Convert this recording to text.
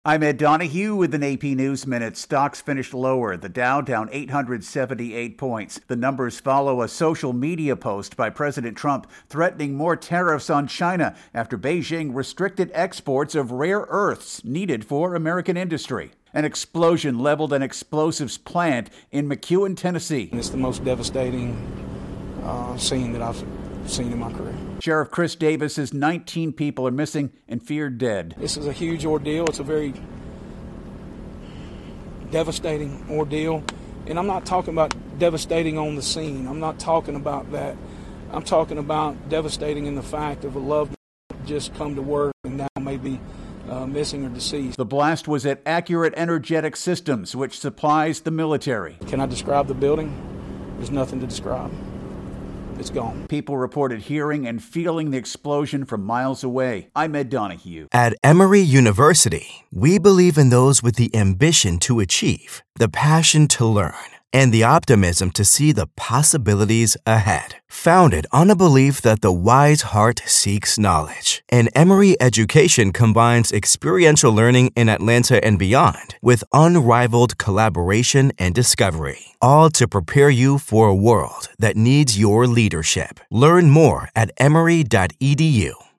I'm Ed Donahue with an AP News Minute. Stocks finished lower. The Dow down 878 points. The numbers follow a social media post by President Trump threatening more tariffs on China after Beijing restricted exports of rare earths needed for American industry. An explosion leveled an explosives plant in McEwen, Tennessee. It's the most devastating scene that I've seen in my career. Sheriff Chris Davis says 19 people are missing and feared dead. This is a huge ordeal. It's a very devastating ordeal. And I'm not talking about devastating on the scene. I'm not talking about that. I'm talking about devastating in the fact of a loved one just come to work and now may be missing or deceased. The blast was at Accurate Energetic Systems, which supplies the military. Can I describe the building? There's nothing to describe. It's gone. People reported hearing and feeling the explosion from miles away. I'm Ed Donahue. At Emory University, we believe in those with the ambition to achieve, the passion to learn, and the optimism to see the possibilities ahead. Founded on a belief that the wise heart seeks knowledge, and Emory education combines experiential learning in Atlanta and beyond with unrivaled collaboration and discovery, all to prepare you for a world that needs your leadership. Learn more at emory.edu.